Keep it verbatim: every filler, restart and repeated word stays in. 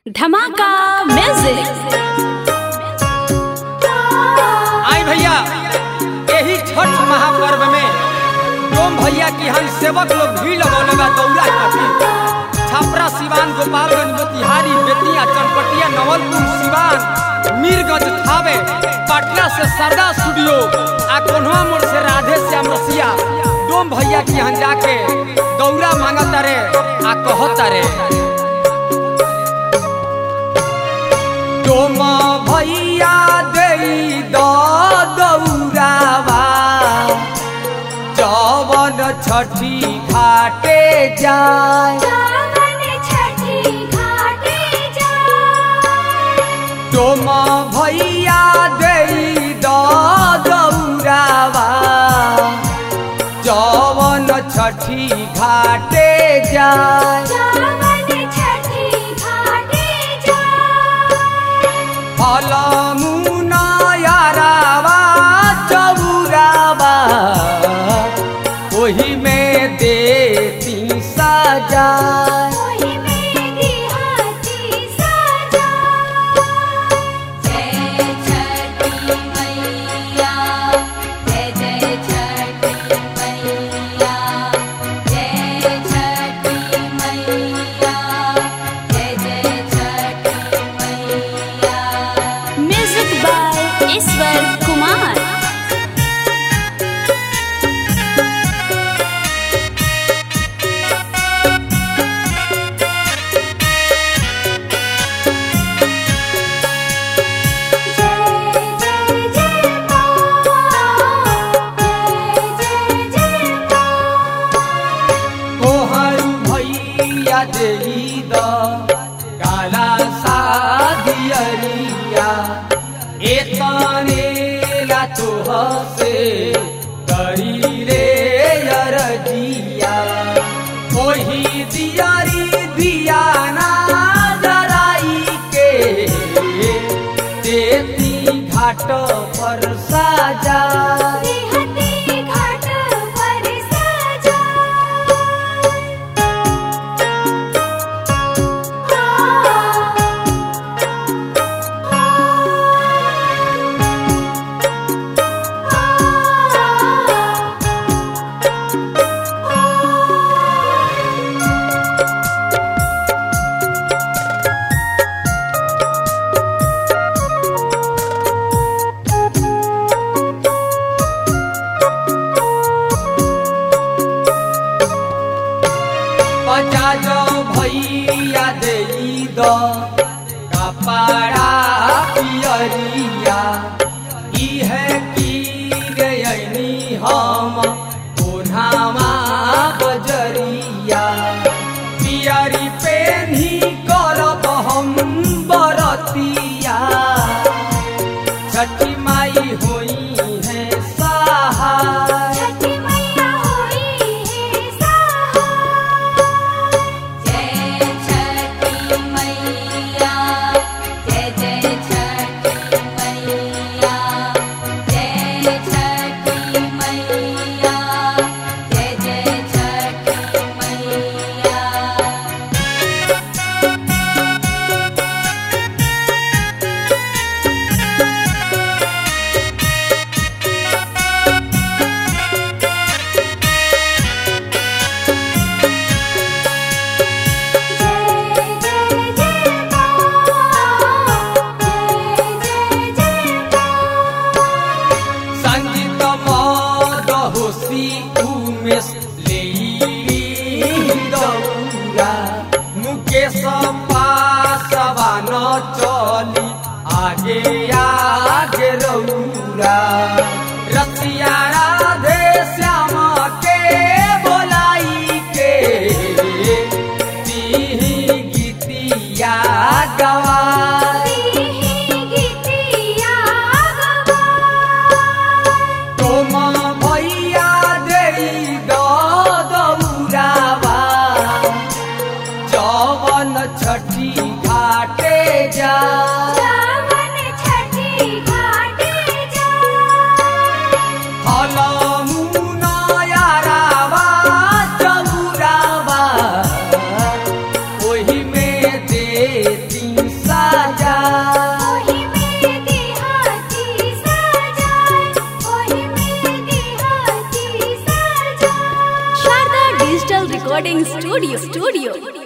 धमाका म्यूजिक। आई भैया यही छठ महापर्व में डोम भैया की हम सेवक लोग भी लगौले बा दौरा खातिर। छपरा सिवान गोपालगंज मोतिहारी बेतिया चनपटिया नवलपुर सिवान मीरगंज थावे पटना से सरदा स्टूडियो आ कोन्हवा मोड़ से राधे श्याम रसिया डोम भैया की हम जाके दौरा मांगता रे आ कहता रे डोम भैया देई दौरावा जवन छठी घाटे जाए डोम भैया देई दौरावा जवन छठी घाटे जाए फलमुना यारावा चौरावा ओही में देती सजा काला सादियरिया एतने ला तुह से करी रे अरजिया ओही दियारी दिया ना जराई के देती घाट पर साजा भैया देई द कपड़ा पियरिया इहे की गयनी हम कोन्हावा बजरिया पियरी पेन्ही करब हम बरतिया छठी माई होई है सहाय मुकेश पासवा न चली आगे आगे रौरा रसिया राधे श्याम के बोलाई के तीही गीतिया गवा छठी घाटे जा फलमुना यारावा चौरावा ओही में देती जाए। Sharda Digital Recording Studio. Studio.